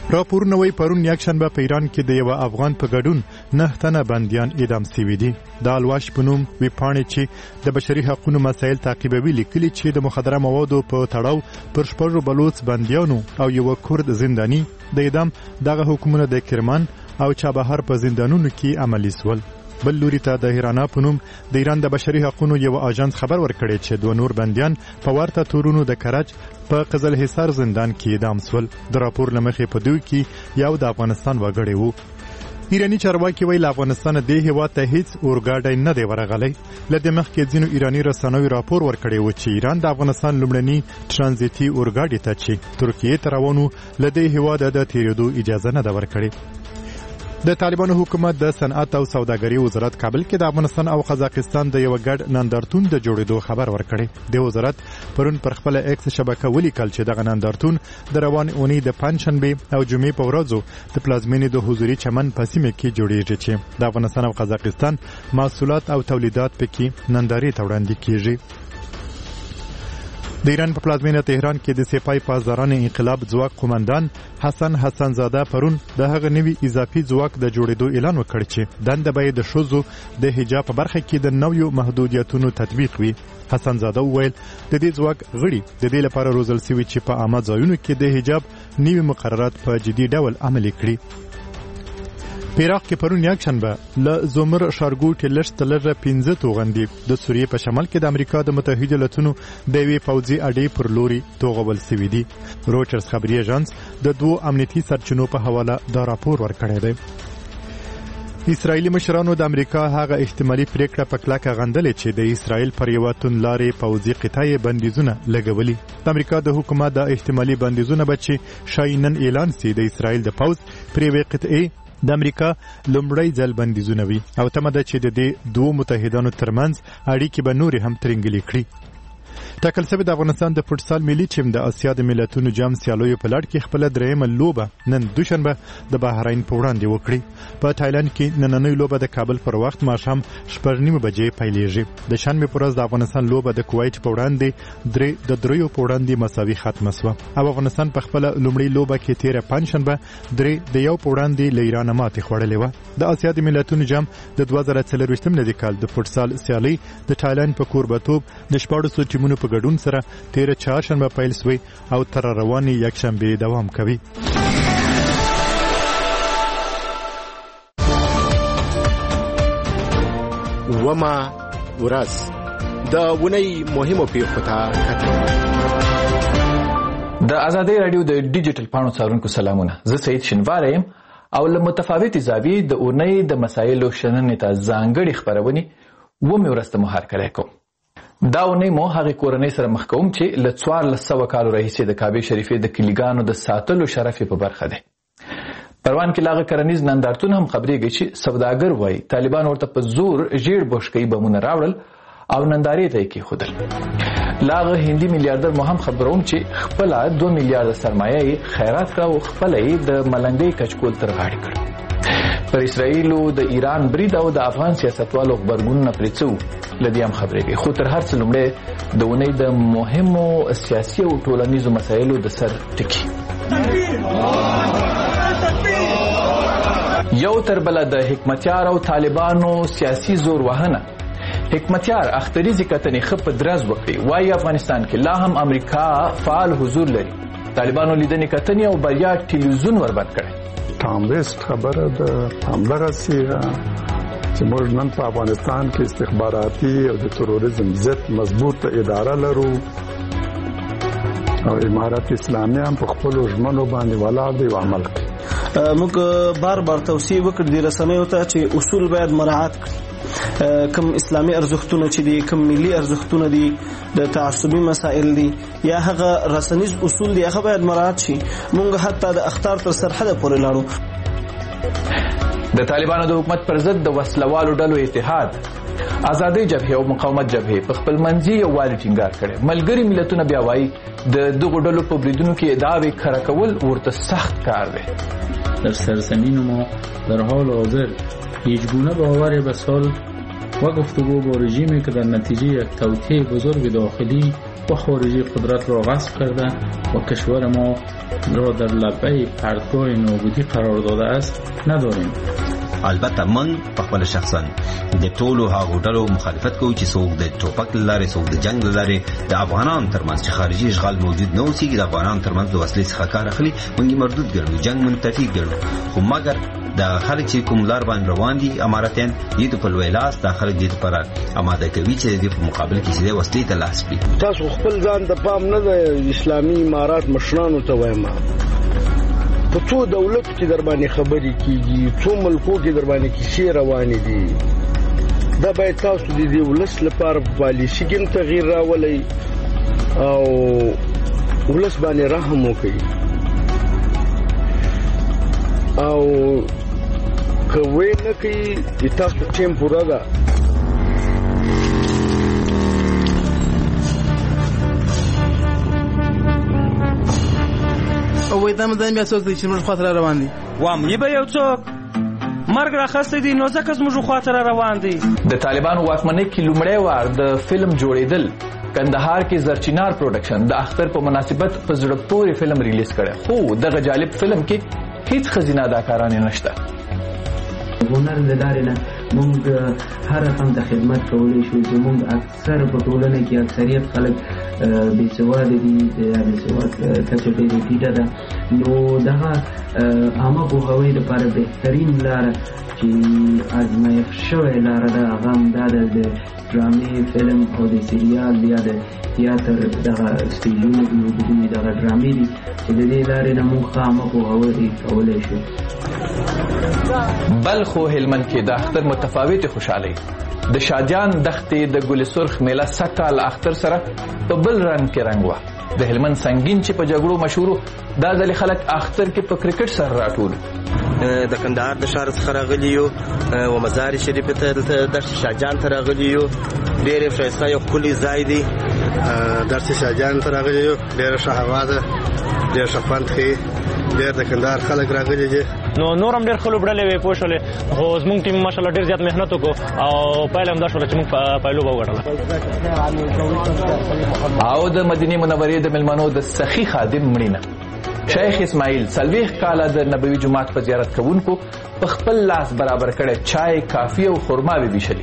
راپورونه وایي پرون یکشنبه په ایران کې د یو افغان په ګډون 9 تنه بندیان اعدام شوي دي. د الواش په نوم ویبپاڼې چې د بشري حقوقو مسایل تعقیبوي لیکلي چې د مخدره موادو په تړاو پر 6 بلوڅ بندیانو او یو کورد زنداني د اعدام دغه حکمونه د کرمان او چابهار په زندانونو کې عملي سول. بل لوري ته د هیرانا په نوم د ایران د بشري حقوقو یو اژانس خبر ورکړی چې 2 نور بندیان په ورته تورونو د کرج په قزل حصار زندان کې اعدام سول. د راپور لمخې په دوی کې یو د افغانستان وګړی وو. ایرانی چارواکي ویل افغانستان د هیواد ته هیڅ اورګاډی نه دی ورغلی. لدې مخکې ځینو ایرانی رسنیو راپور ورکړی و چې ایران د افغانستان لومړني ترانزیتي اورګاډي ته چې ترکیه ته روانو لدې هیواد د تیریدو اجازه نه ده ورکړې. د طالبانو حکومت د صنعت او سوداګرۍ وزارت کابل کې د افغانستان او قزاقستان د یو ګډ نندارتون د جوړېدو خبر ورکړی. د وزارت پرون پر خپل ایکس شبکه ولیکل چې دغه نندارتون د روان اونۍ د پنځشنبه او جمعې په ورځو د پلازمینې د حضوري چمن په سیمه کې جوړیږي چې د افغانستان او قزاقستان محصولات او تولیدات پکې نندارې ته وړاندې کیږي. د ایران په پلازمینه تهران کې د سپای پاسداران انقلاب ځواک قومندان حسن زاده پرون د هغه نوي اضافي ځواک د جوړېدو اعلان وکړ چې دنده به د ښځو د حجاب په برخه کې د نویو محدودیتونو تطبیق وي. حسن زاده وویل د دې ځواک غړي د دې لپاره روزل شوي چې په عامه ځایونو کې د حجاب نوي مقررات په جدي ډول عملي کړي. په عراق کې پرون یکشنبه له زومر ښارګوټي لږ 15 توغندي د سوریې په شمال کې د امریکا د متحده ایالاتونو د یوې پوځي اډې پر لوري توغول شوي دي. رویټرز خبري اژانس د 2 امنیتي سرچینو په حواله دا راپور ورکړی دی. اسرائیلي مشرانو د امریکا هغه احتمالي پریکړه په کلکه غندلې چې د اسرائیل پر یوه توندلارې پوځي قطعې بندیزونه لګولي. د امریکا د حکومت د احتمالي بندیزونه به چې شاید نن اعلان شي د اسرائیل د پوځ پر یوې قطعې د امریکا لومړی ځل بندیزونه وي او تمه ده چې د دې 2 متحدانو ترمنځ اړیکې به نورې هم ترنګلې کړي. ټاکل شوې د افغانستان د فوټسال ملي ټیم د اسیا د ملتونو جام سیالیو په لړ کې خپل درېیمه لوبه نن دوشنبه د بحرین په وړاندې وکړي. په تایلند کې نننۍ لوبه د کابل پر وخت ماښام 9:30 بجې پیلېږي. د شنبه پر ورځ د افغانستان لوبه د کویت په وړاندې د دریو په وړاندې مساوي ختمه شوه او افغانستان په خپل لومړی لوبه کې تیره پنځشنبه د یو په وړاندې له ایران ماتې خوړلې وه. د اسیا د ملتونو جام د 2024 میلادي کال د فوټسال سیالي د تایلند په کوربتوب د 14 ټیمونو په ګډون سره تیره چهارشنبه پیل شوی او تر روانې یکشنبه دوام کوي. وما ورځ د ونی مهمو پیښو ته کتل. د آزادۍ رادیو د ډیجیټل پاڼو څارونکو سلامونه. زه سید شینوار یم او له متفاوتې زاویې د اونۍ د مسایلو شننې ته ځانګړې خپرونې ومې ورځ ته محرکلی کوم. دا اونۍ مو هغې کورنۍ سره مخ کوم چې له 1400 کالو راهیسې د کعبې شریفې د کلیګانو د ساتلو شرف یې په برخه دی. پروان کې لاغه کرنیز نندارتون هم خبرېږي چې سوداګر وایي طالبان ورته په زور ژیړ بوشکۍ بمونه راوړل او نندارې ته یې کېښودل. لاغه هندي میلیاردر مو هم خبروم چې خپله 2 میلیارده سرمایه یې خیرات کړه او خپله یې د ملنګۍ کچکول تر غاړې کړ. پر اسرائیلو د ایران برید او د افغان سیاستوالو غبرګونونه پرې څه وو له دې هم خبرېږي. خو تر هر څه لومړی د اونۍ د مهمو سیاسي او ټولنیزو مسایلو د سر ټکي. یو تر بله د حکمتیار او طالبانو سیاسي زور وهنه. حکمتیار اختریزي کتنې ښه په درز وکړي. وایي افغانستان کې لا هم امریکا فعال حضور لري. طالبانو لیدنې کتنې او بریا ټلویزیون وربند کړی. تامبست خبره ده همدغسې چې موږ نن په افغانستان کې استخباراتي او د تروریزم ضد مضبوط اداره لرو او امارت اسلامي هم په خپلو ژمنو باندې ولاړ دی او عمل کوي. موږ بار بار توصیه وکړ د رسنیو ته چې اصول باید مراعات کړي. کم اسلامي ارزښتونه چې دي، کم ملي ارزښتونه دي، د تعصبي مسائل دي یا هغه رسنیز اصول دي هغه باید مراعات شي. موږ حتی د اخطار تر سرحده پورې لاړو. د طالبانو د حکومت پر ضد د وسلوالو ډلو اتحاد، آزادۍ جبهې او مقاومت جبهې په خپل منځي یووالي ټینګار کړی. ملګري ملتونه بیا وایي د دغو ډلو په بریدونو کې ادعاوې کره کول ورته سخت کار دی. در سرزمین ما در حال حاضر هیچ گونه باور به سال و گفتگو با رژیمی که در نتیجه یک توطئه بزرگ داخلی و خارجی قدرت را غصب کرده و کشور ما را در لبه پرتگاه نابودی قرار داده است نداریم. البته من په خپل شخصا د ټولو هغو ډلو مخالفت کوم چې څوک د ټوپک لارې څوک د جنگ لارې د افغانانو ترمنځ چې خارجي اشغال موجود نه اوسېږي د افغانانو ترمنځ د وسلې څخه کار اخلي موږ مردود ګڼو جنگ منتفي ګڼو خو مګر د خلک چې کوم لار باندې روان دي اماراتیان دې په لوی لاس د خلک دې لپاره آماده کوي چې دې په مقابل کې چې وسلې ته لاس کړي. تاسو خپل ځان د پام نه د اسلامي امارات مشرانو ته وایم په څو دولت کې در باندې خبرې کیږي څو ملکو کې در باندې کیسې روانې دي دا باید تاسو د دې ولس لپاره پالیسي کې تغییر راولئ او ولس باندې رحم وکړئ او کوي نه کوي تاسو ټیم پورا ده. او وای دا مدام بیا څوک دی چې موږ خاطر روان دي وام یبه یو څوک مرګ راخسته دي نو ځکه موږ خاطر روان دي. د طالبانو واکمنۍ کې لومړی وار د فلم جوړېدل کندهار کې زرچینار پروډکشن د اختر په مناسبت په زړه پورې فلم ریلیز کړي خو دغه جالب فلم کې هیڅ خزینه اداکاران نشته. هنر د لارې نه موږ هر رقم ته خدمت کولی شو. زموږ اکثر په ټولنه کې اکثریت خلک بې سواده دي یا بې سواد کچه ډېره ټیټه ده نو دغه عامه پوهاوي لپاره بهترین لاره چې ازمایښت شوې لاره ده هغه همدا ده د ډرامې فلم او د سریال یا د تیاتر دغه سټیجونه دي دغه ډرامې دي چې د دې لارې نه موږ ښه عامه پوهاوی کولی شو. بلخ او هلمند کې د اختر متفاوت خوشحالي د شادیان دښتې د ګل سرخ میله سکال اختر سره په بل رنګ کې رنګ و. د هلمند سنگین چې په جګړو مشهور دا ځل خلک اختر کې په کرکټ سره راټول. د کندهار د شهر څخه راغلي یو و مزار شریف ته د شاجان ته راغلي یو ډېر ښایسته یو ښکلی ځای دی. درس شاجان ته راغلي یو ډېره ښه هوا ده ډېر ښه خوند ښیي ډېر د کندهار خلک راغلي دي نو نور هم ډېر ښه لوبډلې وې پوه شولې خو زموږ ټیم ماشاءالله ډېر زیات محنت وکړو او پایله هم دا شوله چې موږ پایلوبه وګټله. او د مدینې منورې د مېلمنو د سخي خادم مړینه شیخ اسماعیل 40 کاله د نبوي جومات په زیارت کوونکو په خپل لاس برابر کړی چای کافي او خرما به ویشلي.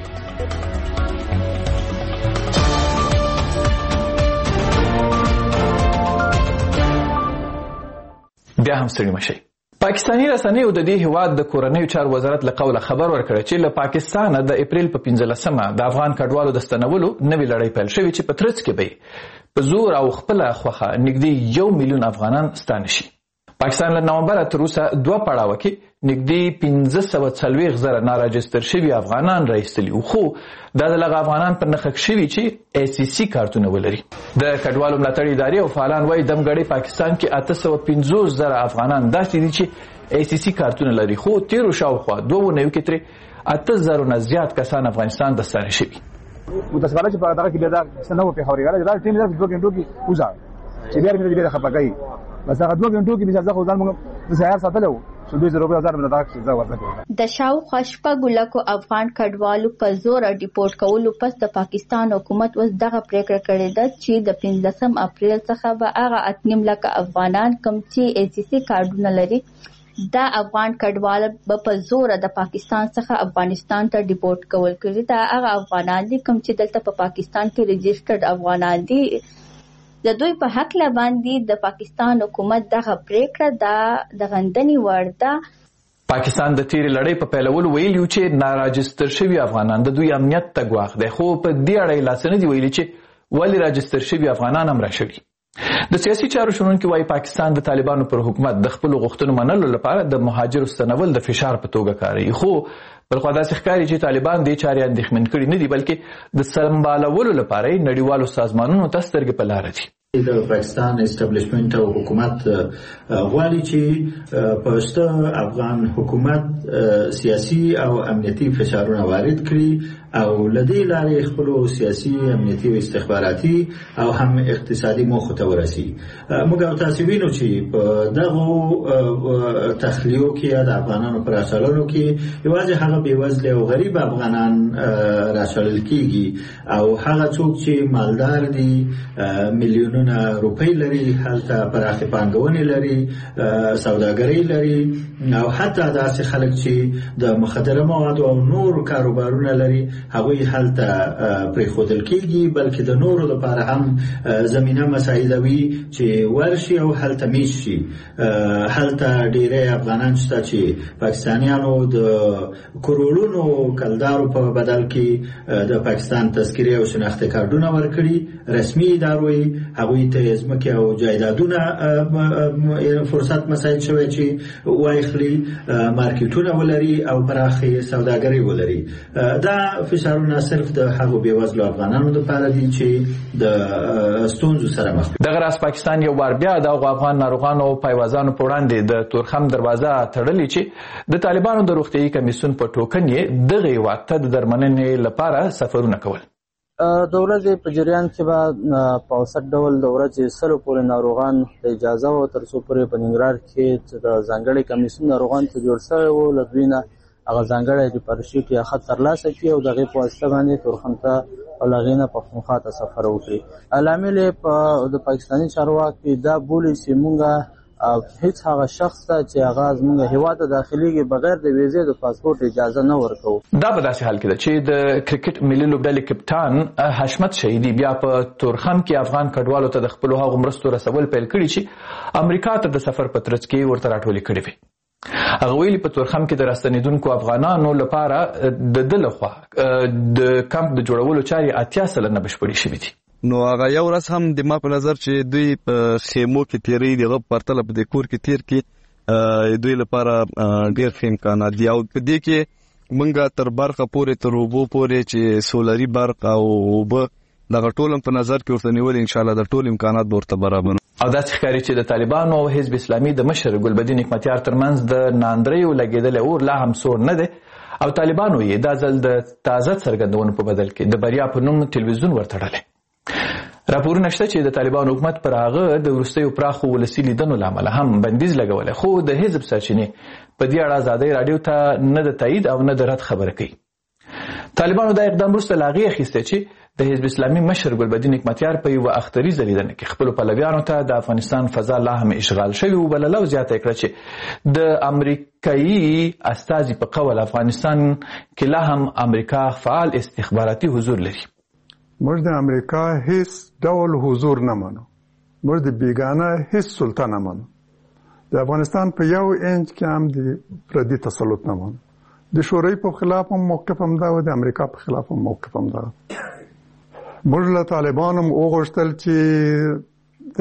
بیا هم ستړي مشئ. پاکستاني رسنیو د دې هیواد د کورنیو چارو وزارت له قوله خبر ورکړی چې له پاکستانه د اپریل په 15مه د افغان کډوالو د ستنولو نوې لړۍ پیل شوې چې په ترڅ کې به په زور او خپله خوښه نږدې 1 میلیون افغانان ستانه شي. پاکستان له نومبره تر اوسه 2 پړاوه کې نږدې 1540,000 ناراجستر شوي افغانان راایستلي وو خو دا د هغه افغانان په نښه شوي چې ACC کارتونه ولري. د کډوالو ملاتړ ادارې او فعالان وایي دمګړی پاکستان کې 850,000 افغانان داسې دي چې ACC کارتونه لري خو تیرو شاوخوا 2 کې ترې 8,000 نه زیات کسان افغانستان ته ستانه شوي. متاسفانه چې په دغه کې بیا دا څنګه په خوريګاله دا ټیم د 2 غنټو کې وځه چې بیا موږ دې خپګای بس هغه 2 غنټو کې بیا ځکه ځان موږ د سهار ساتلو شو 2000 نه دا څه ورته د شاوخوا شپږ لکو افغان کډوالو په زور ډیپورټ کولو پس د پاکستان حکومت اوس دغه پریکړه کړې ده چې د 15 اپریل څخه به هغه 8 لک افغانان کوم چې ACC کارډونه لري دا افغان کډوال په زور د پاکستان څخه افغانستان ته ډیپورټ کول کړي. دا هغه افغانان دي کوم چې دلته په پاکستان کې ريجسترډ افغانان دي. د دوی په حق باندې د پاکستان حکومت دغه پریکړه د غندنې وړ ده. پاکستان د تیرې لړۍ په پیلولو ویلي چې ناراجستر شوي افغانان د دوی امنیت ته ګواښ دی خو په دې اړه یې لاس نه دي ویلي چې ولې راجستر شوي افغانان هم راشوي. د سیاسي چارو شنونکي وایي پاکستان د طالبانو پر حکومت د خپلو غوښتنو منلو لپاره د مهاجرو ستنول د فشار په توګه کاروي خو بلخوا داسې ښکاري چې طالبان دې چارې اندېښمن کړي نه دي بلکې د سمبالولو لپاره یې نړیوالو سازمانونو ته سترګې په لاره دي. د پاکستان اسټابلیشمنت او حکومت غواړي چې په افغان حکومت سیاسي او امنیتي فشارونه وارد کړي او لدې لارې خپل سیاسي امنیتي او استخباراتي او هم اقتصادي موخو ته ورسي. موږ تاسو وینو چې په دغه تخلیو کې د افغانانو پر راچالولو کې یوازې هغه بېوزله او غریب افغانان راچالل کیږي او هغه څوک چې مالدار دي میلیونونه روپۍ لري، هلته پراخې پانګونې لري، سوداګري لري او حتی داسې خلک چې د مخدره موادو او نور کاروبارونه لري هغوی هلته پرېښودل کیږي، بلکې د نورو لپاره هم زمینه مساعده وي چې ورشي او هلته میشت شي. هلته ډېری افغانان شته چې پاکستانیانو د کروڑونو کلدارو په بدل کې د پاکستان تذکرې او شناختي کارتونه ورکړي، رسمي ادارو یې هغوی ته ځمکې او جایدادونه فرصت مساعد شوی چې واخلي، مارکیټونه ولري او پراخې سوداګري ولري. دا فشارونه صرف د هغو بېوزلو افغانانو لپاره دي چې د ستونزو سره مخ دي. دغه راز پاکستان یو بار بیا د افغان ناروغانو او پایوازانو په وړاندې د تورخم دروازه تړلې چې د طالبانو د روغتیايي کمیسیون په ټوکن یې دغه هېواد ته د درملنې لپاره سفرونه کول. د ورځې په جریان کې به په اوسط ډول د ورځې 100 پورې ناروغان د اجازه او تر څو پورې په ننګرهار کې د ځانګړي کمیسیون ناروغان ته جوړ شوی و، له دوی نه هغه ځانګړی ریپارشیټ یا خط ترلاسه کړي او د هغې په واسطه باندې تورخم ته او له هغې نه پښتونخوا ته سفر وکړي. لامل یې د پاکستاني چارواکي دا بولي چې مونږ هیڅ هغه شخص ته چې هغه زموږ هېواد ته داخليږي بغیر د ویزې د پاسپورت اجازه نه ورکوو. دا په داسې حال کې ده چې د کرکټ ملي لوبډلې کپټان حشمت شهیدي بیا په تورخم کې افغان کډوالو ته د خپلو هغو مرستو رسول پیل کړي چې امریکا ته د سفر په ترڅ کې ورته راټولې کړې وې. هغه ویلي په تورخم کې د راستنېدونکو افغانانو لپاره د ده لخوا د کمپ د جوړولو چارې 80 سلنه بشپړې شوي دي. نو هغه یو ورځ هم د ما په نظر چې دوی په خیمو کې تیری دغه پرتله په د کور کې تیر کې دوی لپاره ډیر ښه امکانات دي او په دې کې مونږه تر برخه پورې تر اوبو پورې چې سولري برق او اوبه دغه ټول په نظر کې ورته نیول ان شاء الله د ټول امکانات ورته برابر. او داسې ښکاري چې د طالبانو او حزب اسلامي د مشر ګلبدین حکمتیار ترمنځ د ناندریو لګېدلی اور لا هم سوړ نه دی او طالبانو یې دا ځل د تازه څرګندونو په بدل کې د بریا په نوم تلویزیون ورتړلی. راپورونه شته چې د طالبانو حکومت پر هغه د وروستیو پراخو ولسي لیدنو له امله هم بندیز لګولی، خو د حزب سرچینې په دې اړه ازادۍ راډیو ته نه د تایید او نه د رد خبره کوي. طالبانو دا اقدام وروسته له هغې اخیستی چې د حزب اسلامي مشر ګلبدین حکمتیار په یوه اختریزه لیدنه کې خپلو پلویانو ته د افغانستان فضا لا هم اشغال شوي وبلله او زیاته یې کړه چې د امریکایي استازي په قول افغانستان کې لا هم امریکا فعال استخباراتي حضور لري. موږ د امریکا هیڅ ډول حضور نه منو، موږ د بیگانه هیڅ سلطه نه منو، د افغانستان په یو انچ کې هم د پردي تسلط نه منو. د شوروي په خلاف هم موقف هم دا و، د امریکا په خلاف هم موقف هم دا. موږ له طالبانو هم وغوښتل چې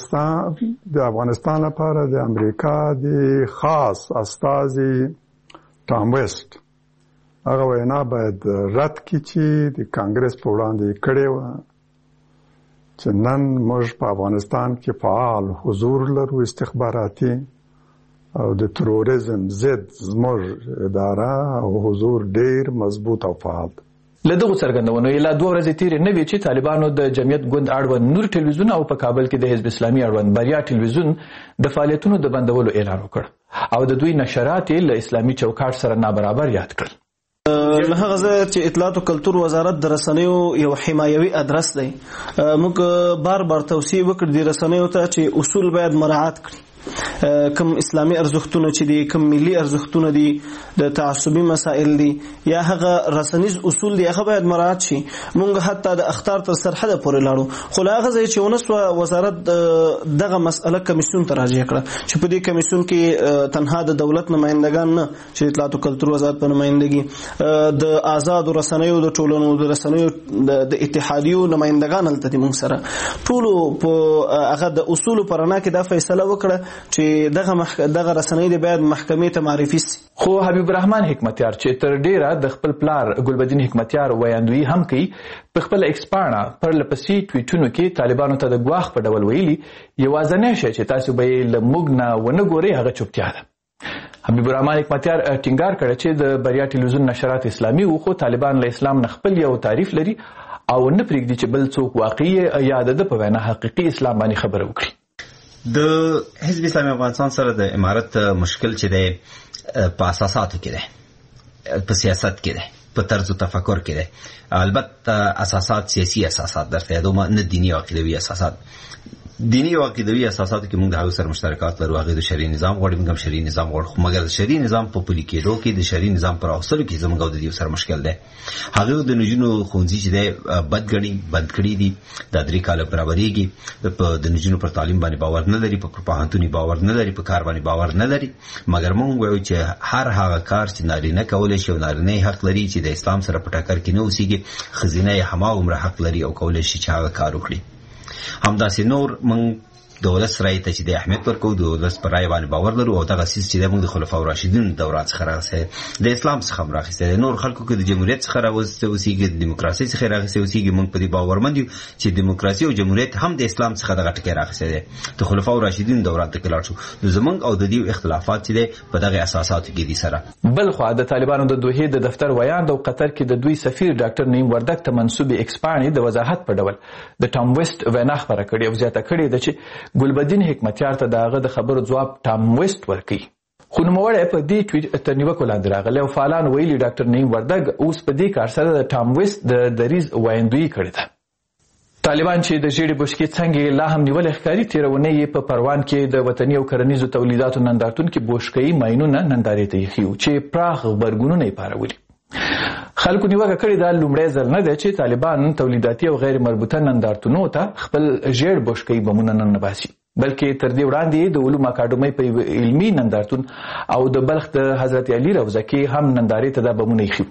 د افغانستان لپاره د امریکا د خاص استازي ټام ویسټ هغه وینا باید رد کړي چې د کانګرس په وړاندې کړې وه چې نن موږ په افغانستان کې فعال حضور لرو استخباراتي او د تروریزم ضد زموږ اداره او حضور ډیر مضبوط او فعال دی. له دغو څرګندونو یې لا 2 ورځې تېرې نه وې چې طالبانو د جمعیت ګوند اړوند نور ټلویزیون او په کابل کې د حزب اسلامي اړوند بریا ټلویزیون د فعالیتونو د بندولو اعلان وکړ او د دوی نشرات یې له اسلامي چوکاټ سره نابرابر یاد کړل. له هغه ځایه چې اطلاعات او کلتور وزارت د رسنیو یو حمایوي ادرس دی، موږ بار بار توصیه وکړو د رسنیو ته چې اصول باید مراعات کړي. کم اسلامي ارزښتونه چې دي، کم ملي ارزښتونه دي، د تعصبي مسائل دي یا هغه رسنیز اصول دي، هغه باید مراعات شي. موږ حتی د اخطار تر سرحده پورې لاړو، خو له هغه ځایه چې ونسوه وزارت دغه مسئله کمیسیون ته راجع کړه چې په دې کمیسیون کې تنها د دولت نمایندګان نه چې اطلاعات او کلتور وزارت په نمایندګي د آزادو رسنیو د ټولنو د رسنیو د اتحادیو نمایندګان هلته دي موږ سره ټولو په هغه د اصولو په رڼا کې دا فیصله وکړه چې دغه رسنۍ د باید محکمې ته معرفي سي. خو حبیب الرحمن حکمتیار چې تر ډیره د خپل پلار ګلبدین حکمتیار ویاندویي هم کوي، په خپل ایکس پاڼه پرلپسې ټویټونو کې طالبانو ته د ګواښ په ډول ویلي یوازینی شی چې تاسو به یې له موږ نه ونه ګورئ هغه چوپتیا ده. حبیب الرحمن حکمتیار ټینګار کړی چې د بریا ټلویزیون نشرات اسلامي وو، خو طالبان له اسلام نه خپل یو تعریف لري او نه پرېږدي چې بل څوک واقعي یا د په وینا حقیقي اسلام باندې خبره وکړي. د حزب اسلامي افغانستان سره د امارت مشکل چې دی په اساساتو کې دی، په سیاست کې دی، په طرز تفکر کې دی. البته اساسات سیاسي اساسات درته یادوم، نه دینی او عقیدوي اساسات. دینی او عقیدوي اساساتو کې موږ د هغو سره مشترکات لرو، هغه د شرعي نظام غواړي، موږ هم شرعي نظام غواړو، خو مګر د شرعي نظام په پلي کېدو کې، د شرعي نظام پر اخیستلو کې زموږ او د دې سره مشکل دی. هغه د نجونو ښوونځي چې دی بند کړي دي، دا 3 کاله برابرېږي، د نجونو پر تعلیم باندې باور نه لري، په پوهنتوني باور نه لري، په کار باندې باور نه لري. مګر موږ وایو چې هر هغه کار چې نارینه کولی شي او نارینه حق لري چې د اسلام سره په ټکر کې نه اوسېږي، ښځینه یې هماغومره حق لري او کولی شي چې هغه کار وکړي. همداسې نور موږ د ولس رایې ته چې د اهمیت ورکوو، د ولس پر رایې باندې باور لرو او دغه څیز چې دی موږ د خلفاء راشدین دوران څخه راغلی، د اسلام څخه هم راخیستی دی، نور خلکو کې د جمهوریت څخه راوستی اوسېږي، د دیموکراسۍ څخه راخیستی اوسېږي. موږ په دې باورمند یو چې دیموکراسي او جمهوریت هم د اسلام څخه دغه ټکی راخیستی دی، د خلفاء راشدین دوران ته لاړ شو. نو زموږ او د دې اختلافات چې دی په دغه اساساتو کې دي سره. بل خوا د طالبانو د دوحې د دفتر ویاند او قطر کې د دوی سفیر ډاکټر نعیم وردګ ته منسوبې ایکسپاڼې د وضاحت په ډول د ټام ویسټ وینا خپره کړې او زیاته کړې ده چې ګلبدین حکمتیار ته د هغه د خبرو ځواب ټام ویسټ ورکوي. خو نوموړی په دې ټویټ تر نیوکو لاندې راغلی او فعالان ویلي ډاکټر نعیم وردګ اوس په دې کار سره د ټام ویسټ د دریځ وایندویي کړې ده. طالبان چې د ژیړې بشکې څنګه لا هم نیولې ښکاري، تېره اونۍ یې په پروان کې د وطني او کرنیزو تولیداتو نندارتون کې بوشکۍ ماینونه نندارې ته ایښي وو چې پراخ غبرګونونه یې پارولي. خلکو نیوکه کړې ده لومړی ځل نه دی چې طالبان تولیداتي او غیر مربوطه نندارتونو ته خپل ژیړ بشکۍ بمونه ننباسي، بلکې تر دې وړاندې د علوم اکاډمۍ په علمي نندارتون او د بلخ د حضرت علي روضه کې هم نندارې ته دا بمونه ایښي.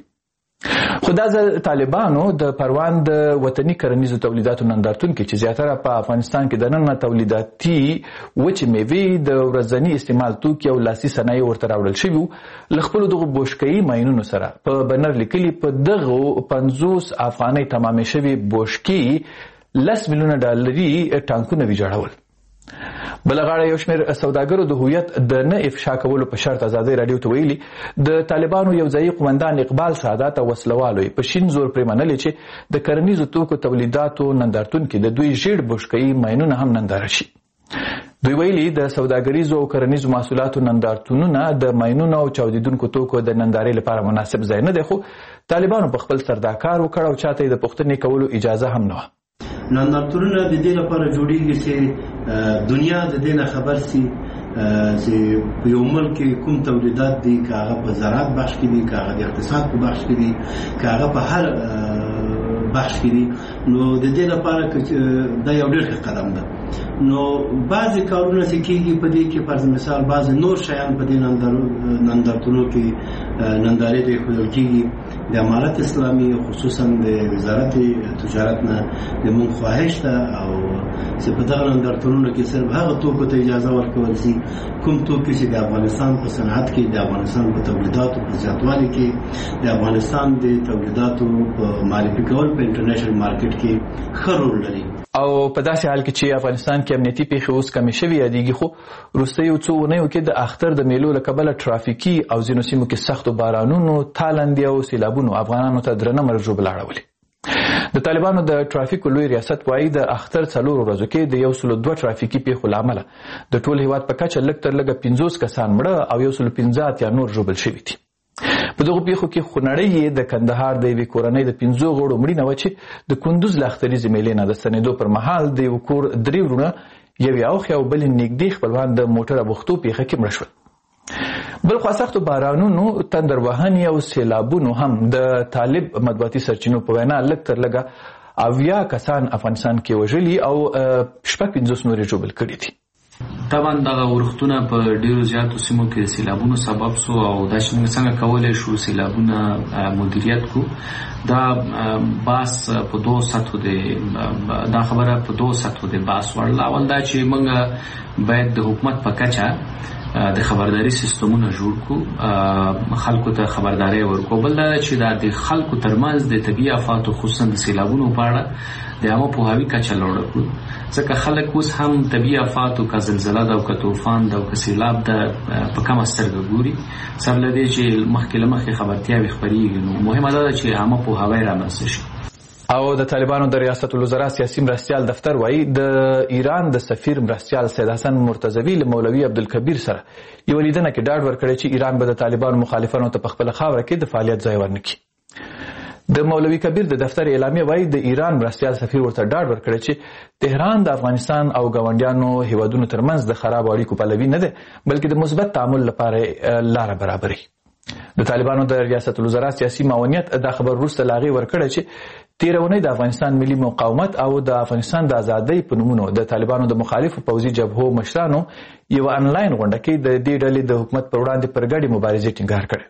خو دا ځل طالبانو د پروان د وطني کرنیزو تولیداتو نندارتون کې چې زیاتره په افغانستان کې دننه تولیداتي وچې میوې، د ورځني استعمال توکي او لاسي صنایع ورته راوړل شوي وو، له خپلو دغو بوشکۍ ماینونو سره په بنر لیکلي په دغو 50 افغانۍ تمامې شوي بوشکې 10 میلیونه ډالري ټانکونه ویجاړول. بله غاړه یو شمېر سوداګرو د هویت د نه افشا کولو په شرط ازادۍ راډیو ته ویلي د طالبانو یو ځایي قومندان اقبال سعادت او وسلوالو په شین زور پرې منلې چې د کرنیزو توکو تولیداتو نندارتون کې د دوی ژیړ بشکۍ ماینونه هم ننداره شي. دوی ویلي د سوداګریزو او کرنیزو محصولاتو نندارتونونه د ماینونو او چاودیدونکو توکو د نندارې لپاره مناسب ځای نه دی، خو طالبانو په خپل سر دا کار وکړ او چاته یې د پوښتنې کولو اجازه هم نه وه. نندارتونونه د دې لپاره جوړیږي چې دنیا د دې نه خبر سي چې په یو ملک کې کوم تولیدات دي، که هغه په زراعت بخش کې دي، که هغه د اقتصاد په بخش کې دي، که هغه په هر بخش کې دي. نو د دې لپاره دا یو ډېر ښه قدم ده. نو بعضې کارونه چې کېږي په دې کې فرض مثال بعضې نور شیان په دې نندارتونو کې نندارې ته ایښودل کېږي. د امارت اسلامي خصوصا د وزارت تجارت نه د مونږ خواهش ده او چې په دغه نندارتونونو کې صرف هغه توکو ته اجازه ورکول شي کوم توکي چې د افغانستان په صنعت کې، د افغانستان په تولیداتو په زیاتوالي کې، د افغانستان د تولیداتو په معرفي کول په انټرنیشنل مارکیټ کې ښه رول لري. او په داسې حال کې چې افغانستان کې امنیتي پیښې اوس کمې شوي یادېږي، خو وروستیو څو اونیو کې د اختر د میلو له کبله ټرافیکي او ځینو سیمو کې سختو بارانونو، تالندې او سیلابونو افغانانو ته درنه مرجوبله اړولې. د طالبانو د ټرافیکو لوی ریاست وایي د اختر 4 ورځو کې د 102 ټرافیکي پیښو له امله د ټول هیواد په کچه لږ تر لږه 50 کسان مړه او 115 یا نور ژوبل شوي دي. په دغو پیښو کې خونړۍ د کندهار د یوې کورنۍ د 5 غړو مړینه وه چې د کندوز له اختریزې میلې نه د ستنېدو پر مهال د یو کور 3 وروڼه، یو یې اوښی او بل نږدې خپلوان د موټر ابوختو پیښه کې مړه شول. بل خوا سختو بارانونو، تندر وهنې او سیلابونو هم د طالب مطبوعاتي سرچینو په وینا لږ تر لږه 80 کسان افغانستان کې وژلي او 50 نور یې ژوبل کړي دي. طبعا دغه ورښتونه په ډیرو زیاتو سیمو کې سیلابونو سبب سو او دا چې موږ څنګه کولی شو سیلابونه مدیریت کو، دا باس په 2 سطحو دی. دا خبره په 2 سطحو دی باس وړل. اول دا چې موږ باید د حکومت په کچه د خبرداري سیستمونه جوړ کو، خلکو ته خبرداري ورکو. بل دا چې د خلکو ترمنځ د طبيعي آفاتو خصوصا د سیلابونو په اړه د عامه پوهاوي کچه لوړه کړو، ځکه خلک اوس هم طبيعي آفاتو که زلزله ده او که طوفان ده او که سیلاب ده په کمه سترګه ګوري، سره له دې چې مخکې له مخکې خبرتیاوې خپرېږي. نو مهمه ده چې عامه پوهاوی رامنځته شي. او د طالبانو د ریاست الوزرا سیاسي مرستیال دفتر وایي د ایران د سفیر مرستیال سید حسن مرتضوی له مولوي عبدالکبیر سره یو لیدنه کې ډاډ ورکړی چې ایران به د طالبانو مخالفانو ته په خپله خاوره کې د فعالیت ځای ورنکړي. د مولوي کبیر د دفتر اعلامیه وایي د ایران مرستیال سفیر ورته ډاډ ورکړی چې تهران د افغانستان او ګاونډیانو هیوادونو ترمنځ د خراب اړیکو پلوي نه ده، بلکې د مثبت تعامل لپاره لاره برابروي. د طالبانو د ریاست الوزرا سیاسي معاونیت دا خبر وروسته له هغې ورکړی چې تېره اونۍ د افغانستان ملي مقاومت او د افغانستان د ازادۍ په نومونو د طالبانو د مخالفو پوځي جبهو مشرانو یوه انلاین غونډه کې د دې ډلې د حکومت پر وړاندې پر ګډې مبارزې ټینګار کړی.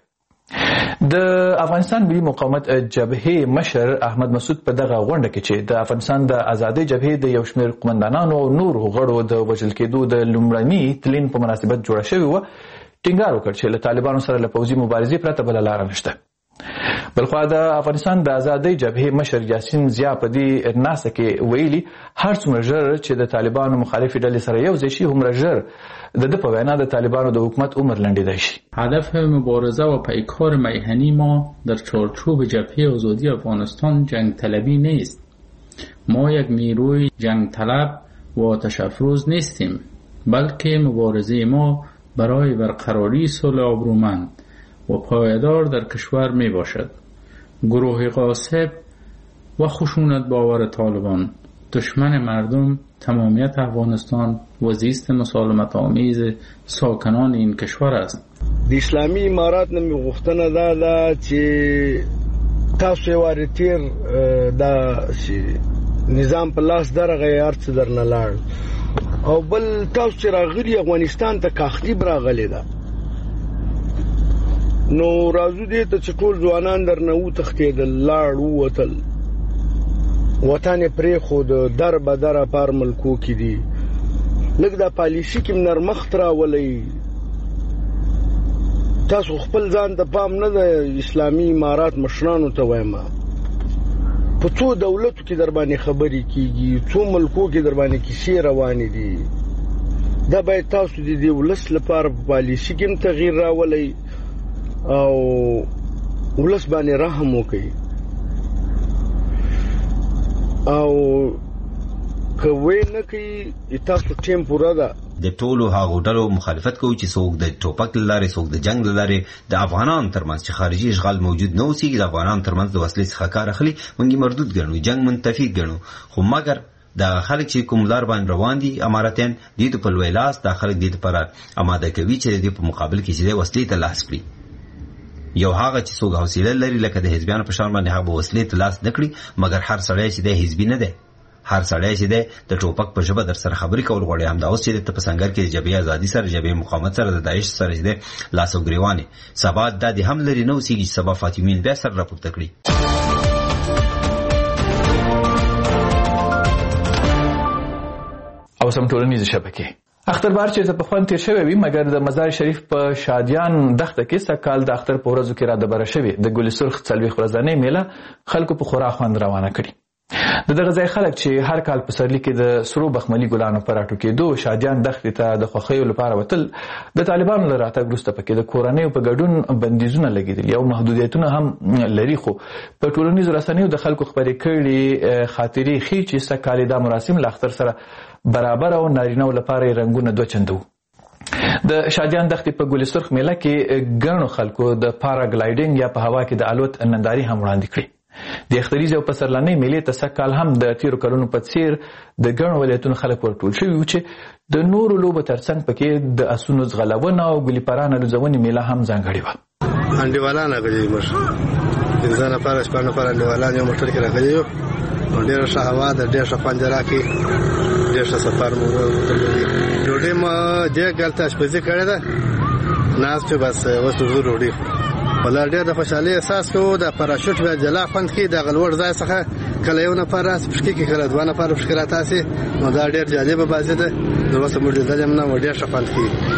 د افغانستان ملي مقاومت جبهې مشر احمد مسعود په دغه غونډه کې چې د افغانستان د ازادۍ جبهې د یو شمېر قومندانانو او نورو غړو د وژل کېدو د لومړني تلین په مناسبت جوړه شوې وه، ټینګار وکړ چې له طالبانو سره له پوځي مبارزې پرته بله لاره نشته. بلخوا د افغانستان د ازادۍ جبهې مشر یاسین ضیا په دې ناسته کې ویلي هر څومره ژر چې د طالبانو مخالفې ډلې سره یو ځای شي هومره ژر د ده په وینا د طالبانو د حکومت عمر لنډیدای شي. هدف مبارزه و پیکار میهنی ما در چارچوب جبهه آزادی افغانستان جنگ طلبی نیست. ما یک نیروی جنگ طلب و آتش افروز نیستیم، بلکه مبارزه ما برای برقراری صلح آبرومند و پایدار در کشور می باشد. گروه غاصب و خشونت باور طالبان دشمن مردم، تمامیت افغانستان و زیست مسالمت آمیز ساکنان این کشور است. د اسلامي امارات نه غوښتنه ده چې تاسو واره تیر دا نظام په لاس درغه هر څه درنه لاړ او بل تاسو چې راغلي افغانستان ته کاختی راغلي ده، نو راځو دې ته چې ټول ځوانان درنه وتښتېدل، لاړ ووتل، وطن پرې خو د در به در پر ملکو کې دي. لږ دا پالیسي کې نرمښت راولئ. تاسو خپل ځان ته پام نه د اسلامي امارات مشرانو ته وایم په څو دولتو کې در باندې خبرې کیږي، څو ملکو کې در باندې کیسې روانې دي. دا باید تاسو د دې ولس لپاره په پالیسي کې تغییر راولئ او ولس باندې رحم وکړي او کوي نه کوي تاسو ټیم پوره ده. د ټولو هغو ډلو مخالفت کوي چې څوک د ټوپک لارې څوک د جنگ لارې د افغانانو ترمنځ چې خارجي اشغال موجود نه اوسېږي د افغانانو ترمنځ د وسلې څخه کار اخلي، موږ مردود ګڼو، جنگ منتفي ګڼو. خو مګر دا خلک چې کوم لار باندې روان دي اماراتیان دې ته په لوی لاس دا خلک دې لپاره اماده کوي چې دې په مقابل کې چې وسلې ته لاس کړي. یو هغه چې څوک حوصله لري لکه د حزبیانو په شان باندې هغه وسلې ته لاس نه کړي، مګر هر سړی چې د حزبي نه دی، هر سړی چې د ټوپک په ژبه در سره خبرې کول غواړي، همدا اوس چې ته په سنگر کې د جبهې ازادي سره جبهې مقاومت سره د داعش سره چې لاس او ګریوانې سبا د هم لري نو سیږي سبا فاطمین بیا سره راپورته کړي. او سم ټولنیزې شبکې اختربار چې په خوند تیر شوی وي، مګر د مزار شریف په شادیان دښته کې سکال د اختر په ورځو کې را دبره شوی د ګل سرخ څلوېښت ورځنۍ میله خلکو په خورا خوند روانه کړي. د دغه ځای خلک چې هر کال په سرلی کې د سرو بخملي ګلانو په راټوکېدو شادیان دښتې ته د خوښیو لپاره وتل، د طالبانو له راتګ وروسته پکې د کورنیو په ګډون بندیزونه لګېدلي او محدودیتونه هم لري. خو په ټولنیزو رسنیو د خلکو خپرې کړي خاطرې ښیي چې سږکال دا مراسم له اختر سره برابر او نارینه‌و لپاره رنګونه دوه چنده وو. د شادیان دښتې په ګل سرخ میله کې ګڼو خلکو د پاراګلایډینګ یا په هوا کې د الوت نندارې هم وړاندې کړې. د اختریزې او پسرلنۍ میلې ته سږکال هم د تیرو کلونو په څیر د ګڼو ولایتونو خلک ورټول شوي وو چې د نورو لوبو ترڅنګ پکې د اسونو ځغلونه او ګلي پرانه لوځونې میله هم ځانګړې وه. انډیوالان راغلي موږ پنځه نفره شپږ نفره انډیوالان یو موټر کې راغلي یو، ډېره ښه هوا ده، ډېر ښه خوند راکړي، ډېر ښه سفر مو وکړی. ډوډۍ مو دې کال ته اشپزي کړې ده، ناست بس اوس ورځو ډوډۍ ولا ډېر د خوشحالۍ احساس کوو. د پاراشوټ بیا جلا خوند کوي، د غلوړ ځای څخه کله یو نفر راسي پښکې کې، کله دوه نفر پښکې راتاسي، نو دا ډېر جالبه بازي ده. نو اوس موږ لیدلې هم نه، ډېر ښه خوند کوي.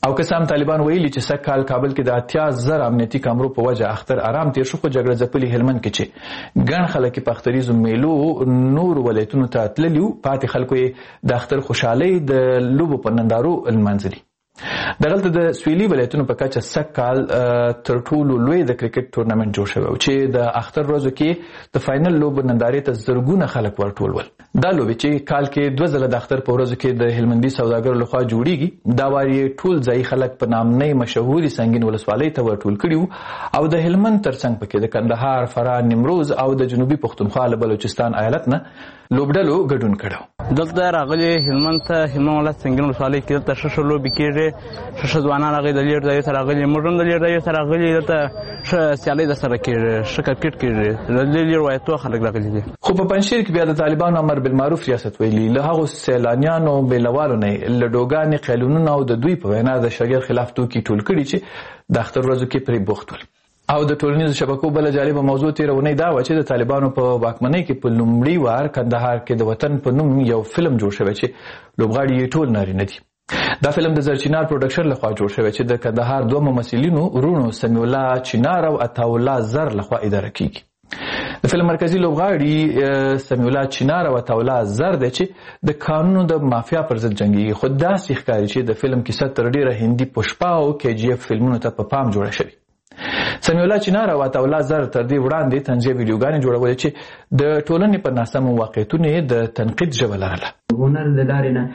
او قسم طالبان ویلي چې سږ کال کابل کې د 80,000 امنیتي کامرو په وجه اختر آرام تیر شو، خو جګړه ځپلي هلمند کې چې ګڼ خلک په اختریزو میلو نور ولایتونو ته تللي وو، پاتې خلکو یې د اختر خوشحالۍ د لوبو په نندارو لمانځلي. دغلته د سویلي ولایتونو په کچه سږ کال تر ټولو لوی د کرکټ تورنمنټ جوړ شوی چې د اختر ورځو کې د فاینل لوبو نندارې ته زرګونه خلک ورټول ول. دا لوبې چې کال کې 2 ځله د اختر په ورځو کې د هلمندي سوداګرو لخوا جوړیږي، دا وار یې ټول ځایي خلک په نامنۍ مشهوري سنگین ولسوالۍ ته ورټول کړي وو او د هلمند ترڅنګ پکې د کندهار، فراه، نیمروز او د جنوبي پښتونخوا له بلوچستان ایالت نه لوبډلو ګډون کړو. دلته راغلي هلمند ته هلمند ولایت سنگین ولسوالۍ کې دلته ښه لوبې کېږي، ښه ځوانان راغلي د لېر ځایو ته راغلي، موږ هم د لېر ځایو ته راغلي، دلته ښه سیالۍ درسره کېږي، ښه کرکټ کېږي، د لېر ولایتو خلک راغلي دي. خو په پنجشیر کې بیا د طالبانو امر بالمعروف ریاست ویلي له هغو سیلانیانو بیلوالو نه له ډوګانې قیلونونه او د دوی په وینا د شریعت خلاف توکي ټول کړي چې د اختر ورځو کې پرې بوخت ول. او د ټولنیزو شبکو بله جالبه موضوع تېرونۍ دا وه چې د طالبانو په واکمنۍ کې په لومړي وار کندهار کې د وطن په نوم یو فلم جوړ شوی چې لوبغاړي یې ټول نارینه دي. دا فلم د زرچینار پروډکشن لخوا جوړ شوی چې د کندهار 2 ممثلینو ورونو سمیع الله چینار او عطاالله زر لخوا اداره کیږي. د فلم مرکزی لوبغاړي سمیع الله چینار او عطاالله زر دی چې د قانونو د مافیا پر ضد جنګیږي، خو داسې ښکاري چې د فلم کیسه تر ډیره هندي پشپا او KGF فلمونو ته په پام جوړه شوې. سمیع الله چینار او عطاالله زر تر دې وړاندې طنزیه ویډیوګانې جوړولې چې د ټولنې په ناسمو واقعیتونو یې د تنقید ژبه لرله. هنر د لارې نه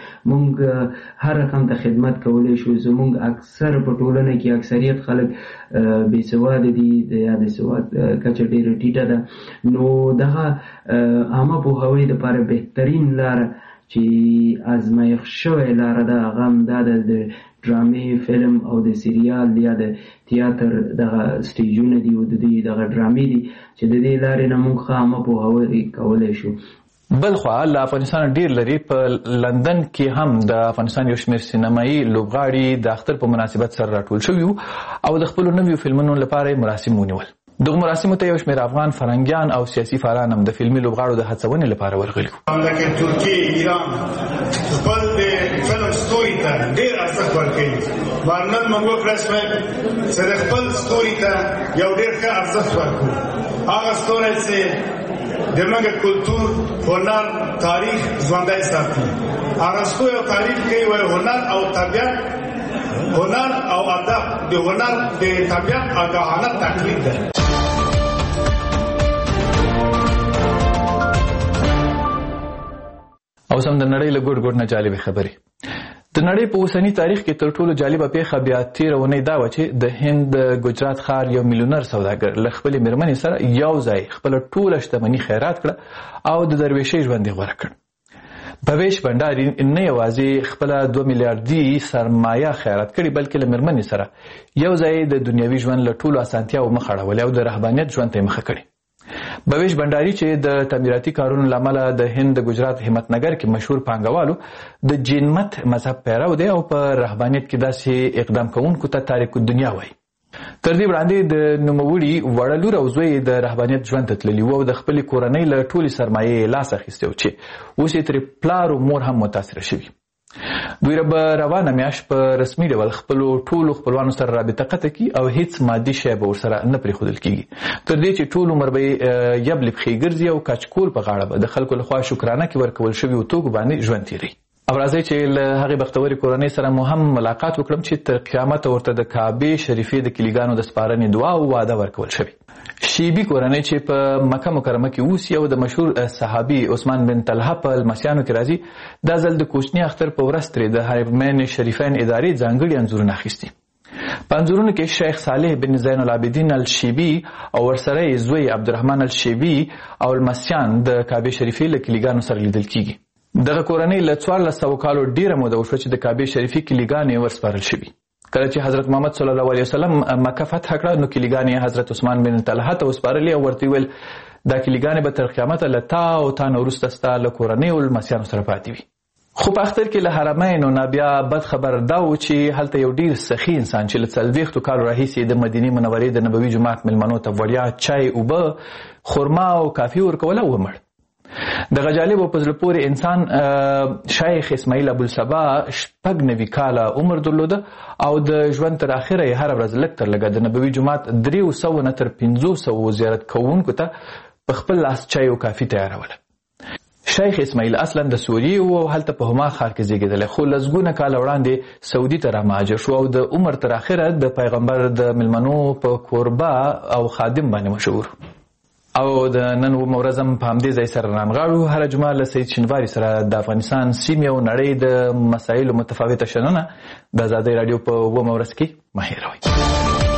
موږ هر رقم ته خدمت کولی شو. زموږ اکثر په ټولنه کې اکثریت خلک بېسواده دي یا د سواد کچه ډېره ټیټه ده، نو دغه عامه پوهاوی دپاره بهترین لاره چې ازمایښت شوې لاره ده هغه همدا ده د ډرامې، فلم او د سریال یا د تیاتر دغه سټیجونه دي او د دې دغه ډرامې دي چې د دې لارې نه موږ ښه عامه پوهاوی کولی شو. بل خوا له افغانستان ډیر لري په لندن کې هم د افغانستان یو شمېر سینمایي لوبغاړي د اختر په مناسبت سره راټول شوي او د خپلو نویو فلمونو لپاره مراسم ونیول. دغه مراسمو ته یو شمېر افغان فرهنګیان او سیاسي فعالان هم د فلمي لوبغاړو د هڅونې لپاره ورغلي وو. لکه ترکیه، ایران خپل د فلم ستوري ته ډېر ارزښت ورکوي. بارنن موږ وکړه چې د خپل ستوري ته یو ډېر ښه ارزښت ورکړو. هغه ستوری چې د موږ کلتور، هنر، تاریخ ژوندی ساتي. هغه ستوری او تاریخ کوي وایي هنر او طبیعت، هنر او ادب د هنر د طبیعت آگاهانه تقلید ده. او سم د نړۍ له ګوټ ګوټ نه جالبې خبرې. د نړۍ په اوسني تاریخ کې تر ټولو جالبه پیښه بیا تېره اونۍ دا وه چې د هند د ګجرات ښار یو میلیونر سوداګر له خپلې مېرمنې سره یو ځای خپله ټوله شتمني خیرات کړه او د درویشۍ ژوند یې غوره کړ. بویش بنډاري نه یوازې خپله 2 میلیاردي سرمایه خیرات کړې بلکې له مېرمنې سره یو ځای د دنیوي ژوند له ټولو اسانتیاوو مخ اړولې او د رهبانیت ژوند ته یې مخه کړې. بویش بنډاري چې د تعمیراتي کارونو له امله د هند د ګجرات همتنګر کې مشهور پانګوالو د جینمت مذهب پیرو دی او په رهبانیت کې داسې اقدام کوونکو ته تاریک الدنیا وایي. تر دې وړاندې د نوموړي وړه لور او زوی د رهبانیت ژوند ته تللي وو او د خپلې کورنۍ له ټولې سرمایې لاس اخیستی و چې اوس یې ترې پلار او مور هم متاثره شوي. دوی به روانه میاشت په رسمي ډول خپلو ټولو خپلوانو سره رابطه قطع کړي او هیڅ مادي شی به ورسره نه پرېښودل کېږي، تر دې چې ټول عمر به یې یبلې پښې ګرځي او کچکول په غاړه به د خلکو لخوا شکرانه کې ورکول شویو توکو باندې ژوند تېروي. او راځئ چې له هغې بختورې کورنۍ سره مو هم ملاقات وکړم چې تر قیامته ورته د کعبې شریفې د کلیګانو د سپارنې دعا او واده ورکول شوي. شیبي کورنۍ چې په مکه مکرمه کې اوسي او د مشهور صحابي عثمان بن طلحه په لمسیانو کې راځي، دا ځل د کوچني اختر په ورځ ترې د حرمین شریفین ادارې ځانګړي انځورونه اخیستي. په انځورونو کې شیخ صالح بن زین العابدین الشیبي او ورسره یې زوی عبدالرحمن الشیبي او لمسیان د کعبې شریفې له کلیګانو سره لیدل کیږي. دغه کورنۍ له 1400 کالو ډیره موده وشوه چې د کعبې شریفې کلیګانې ورسپارل شوي. کله چې حضرت محمد صلی الله علیه وسلم مکه فتح کړه نو کلیګانې حضرت عثمان بن طلحه ته وسپارلې او ورته ویل دا کلیګانې به تر قیامته له تا او تا نه وروسته ستا له کورنۍ او لمسیانو سره پاتې وي. خو په اختر کې له حرمینو نه بیا بد خبر دا و چې هلته یو ډیر سخي انسان چې له 40 کالو راهیسې د مدینې منورې د نبوي جومات مېلمنو ته وړیا چای، اوبه، خرما او کافي ورکوله ومړ. د غجالب په زړه پورې انسان شیخ اسماعیل ابوالصبا 96 کاله عمر درلوده او د ژوند تر اخره یې هره ورځ لږ تر لږه د نبوي جومات 300 نه تر 500 زیارت کوونکو ته په خپل لاس چای او کافي تیاروله. شیخ اسماعیل اصلا د سوریې و هلته په هما ښار کې زیږېدلی، خو لسګونه کاله وړاندې سعودي ته رامهاجر شو او د عمر تر اخره د پیغمبر د مېلمنو په کوربه او خادم باندې مشهور. او د نن ورځ هم په همدې ځای سره رانغاړو. هره جمعه له سید شینواري سره د افغانستان سیمې او نړۍ د مسایلو متفاوته شننه د ازادۍ راډیو په 9 ورځ کې مه هېروئ.